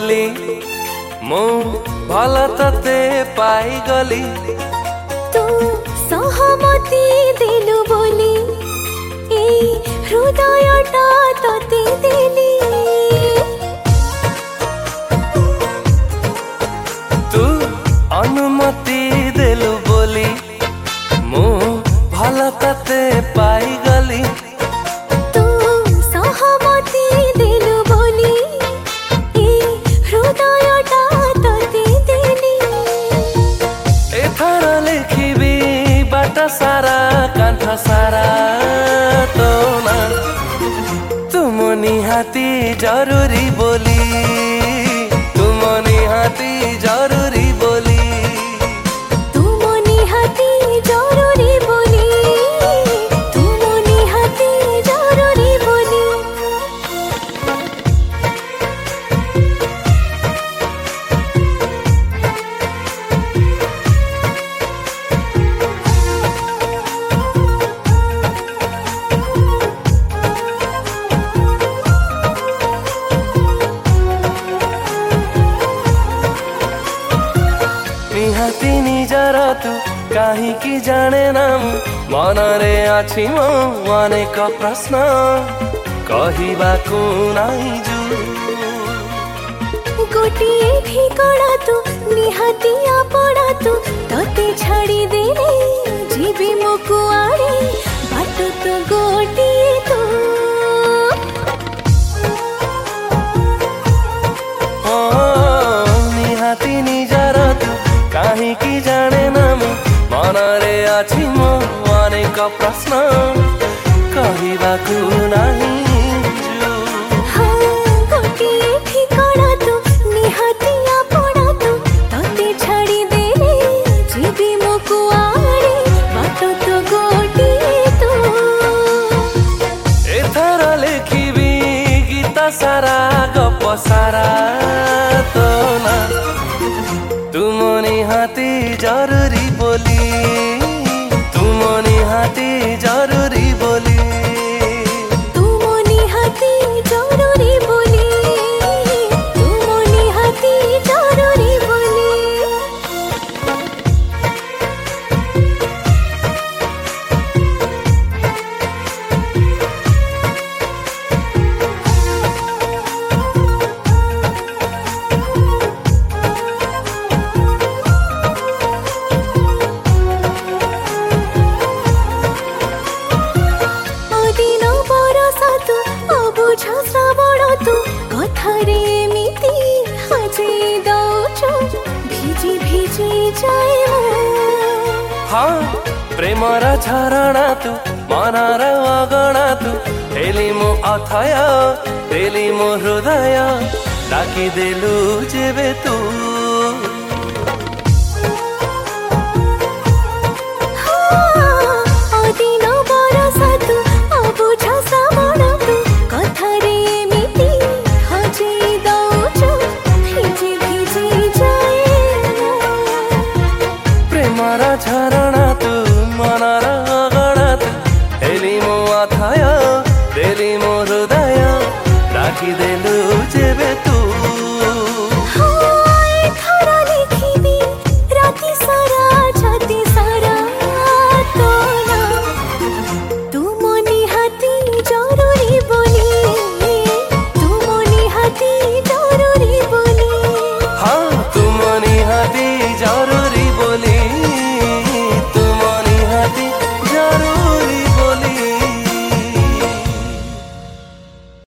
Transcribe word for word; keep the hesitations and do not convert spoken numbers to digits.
बोली मु भल तते पाई गली तू सहमति देलु बोली ए हृदयटा तते देली तू अनुमति देलु बोली मु भल तते पाई गली तू सहमति देलु बोली ए हृदयटा तते देली एथर लिखिबी बाट सारा कांठ सारा तो ना तुम निहाती जरूरी बोली तुम निहाती जरूरी बोली तुम निहाती जरूरी बोली तुम निहाती जरूरी बोली निहाती निजर तू कहीं की जाने नाम मनरे अछि मो अनेक प्रश्न कहबाकू नाही जू गोटिए ठिकड़ा तू निहाती आपड़ा तू तते छाड़ी देले जीवी मो कुआड़े बाट तो गोटिए तू ओ निहाती निजर तू कहीं की जाने नाम मनरे अछि मो अनेक प्रश्न कहबाकू नाही जू हाँ गोटिए ठिकड़ा तू निहाती आपड़ा तू तते छाड़ी देले जीवी मो कुआड़े बाट तो गोटिए तू एथर लिखिबी गीत सारा गप सारा तो ना तुम निहाती जरूरी बोली तुम निहाती जरूरी बोली तुम निहाती जरूरी बोली तुम निहाती जरूरी बोली दिन बरस तू अबुझ श्रावण तू कथारे एमिति हजेई दौचु भिजी भिजी जाए मो हाँ प्रेमर झरणा तू मनर अगणा तू हेली मो अथय देली मो हृदय डाकी देलु जेबे तू दिन बरस तू अबुझ श्रावण तू कथारे एमिति हजेई दौचु भिजी भिजी जाए प्रेमर झरणा तू मनर अगणा तू हेली मो अथय देली मो हृदय डाकी देलु